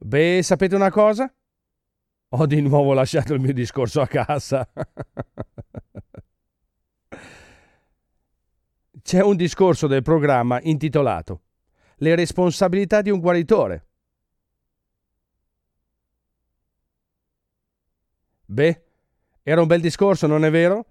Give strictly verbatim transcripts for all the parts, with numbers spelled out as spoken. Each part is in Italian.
Beh, sapete una cosa? Ho di nuovo lasciato il mio discorso a casa. C'è un discorso del programma intitolato Le responsabilità di un guaritore. Beh, era un bel discorso, non è vero?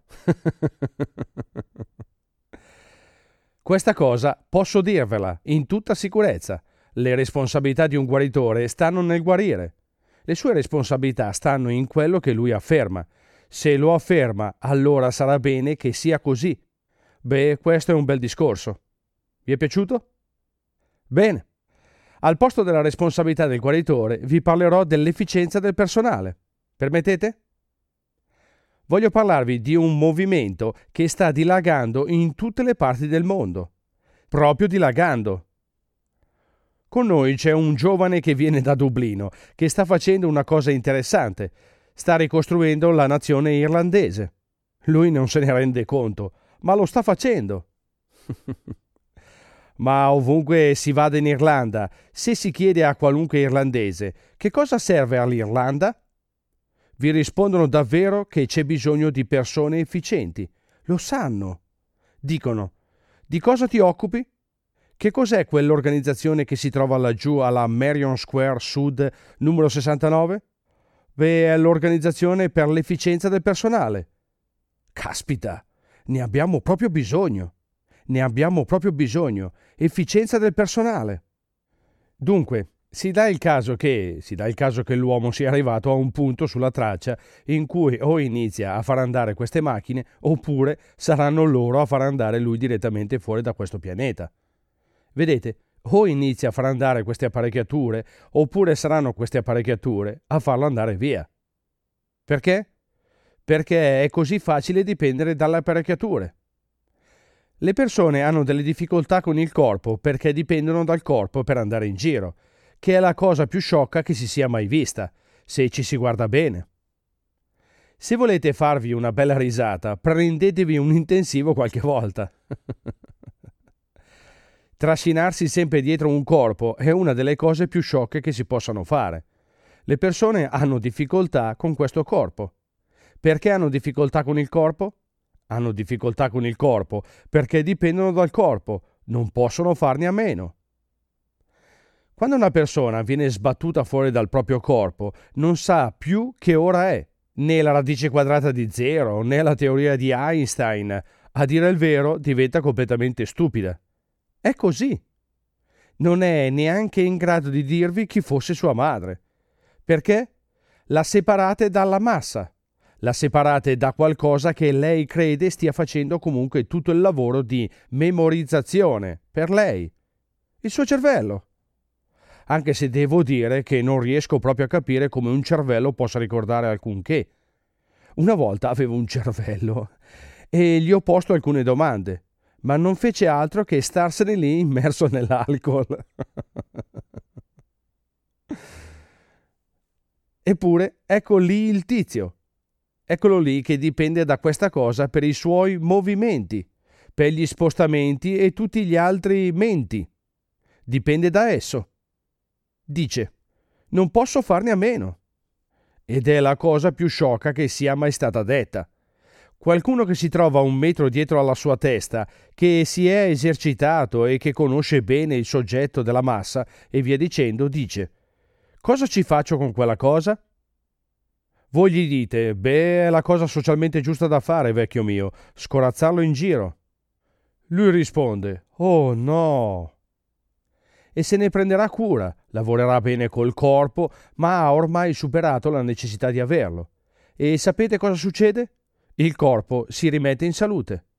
Questa cosa posso dirvela in tutta sicurezza. Le responsabilità di un guaritore stanno nel guarire. Le sue responsabilità stanno in quello che lui afferma. Se lo afferma, allora sarà bene che sia così. Beh, questo è un bel discorso. Vi è piaciuto? Bene. Al posto della responsabilità del guaritore vi parlerò dell'efficienza del personale. Permettete? Voglio parlarvi di un movimento che sta dilagando in tutte le parti del mondo. Proprio dilagando. Con noi c'è un giovane che viene da Dublino, che sta facendo una cosa interessante. Sta ricostruendo la nazione irlandese. Lui non se ne rende conto, ma lo sta facendo. Ma ovunque si vada in Irlanda, se si chiede a qualunque irlandese che cosa serve all'Irlanda, vi rispondono davvero che c'è bisogno di persone efficienti. Lo sanno. Dicono: di cosa ti occupi? Che cos'è quell'organizzazione che si trova laggiù alla Marion Square Sud numero sessantanove? Beh, è l'organizzazione per l'efficienza del personale. Caspita, ne abbiamo proprio bisogno. Ne abbiamo proprio bisogno. Efficienza del personale. Dunque, si dà il caso che, si dà il caso che l'uomo sia arrivato a un punto sulla traccia in cui o inizia a far andare queste macchine oppure saranno loro a far andare lui direttamente fuori da questo pianeta. Vedete, o inizia a far andare queste apparecchiature oppure saranno queste apparecchiature a farlo andare via. Perché? Perché è così facile dipendere dalle apparecchiature. Le persone hanno delle difficoltà con il corpo perché dipendono dal corpo per andare in giro, che è la cosa più sciocca che si sia mai vista, se ci si guarda bene. Se volete farvi una bella risata, prendetevi un intensivo qualche volta. Trascinarsi sempre dietro un corpo è una delle cose più sciocche che si possano fare. Le persone hanno difficoltà con questo corpo. Perché hanno difficoltà con il corpo? Hanno difficoltà con il corpo perché dipendono dal corpo, non possono farne a meno. Quando una persona viene sbattuta fuori dal proprio corpo, non sa più che ora è, né la radice quadrata di zero, né la teoria di Einstein. A dire il vero, diventa completamente stupida. È così. Non è neanche in grado di dirvi chi fosse sua madre. Perché? La separate dalla massa. La separate da qualcosa che lei crede stia facendo comunque tutto il lavoro di memorizzazione per lei. Il suo cervello. Anche se devo dire che non riesco proprio a capire come un cervello possa ricordare alcunché. Una volta avevo un cervello e gli ho posto alcune domande, ma non fece altro che starsene lì immerso nell'alcol. Eppure, ecco lì il tizio. Eccolo lì che dipende da questa cosa per i suoi movimenti, per gli spostamenti e tutti gli altri menti. Dipende da esso. Dice: non posso farne a meno. Ed è la cosa più sciocca che sia mai stata detta. Qualcuno che si trova un metro dietro alla sua testa, che si è esercitato e che conosce bene il soggetto della massa e via dicendo, dice: cosa ci faccio con quella cosa? Voi gli dite: beh, è la cosa socialmente giusta da fare, vecchio mio, scorazzarlo in giro. Lui risponde: oh no! E se ne prenderà cura, lavorerà bene col corpo, ma ha ormai superato la necessità di averlo. E sapete cosa succede? Il corpo si rimette in salute.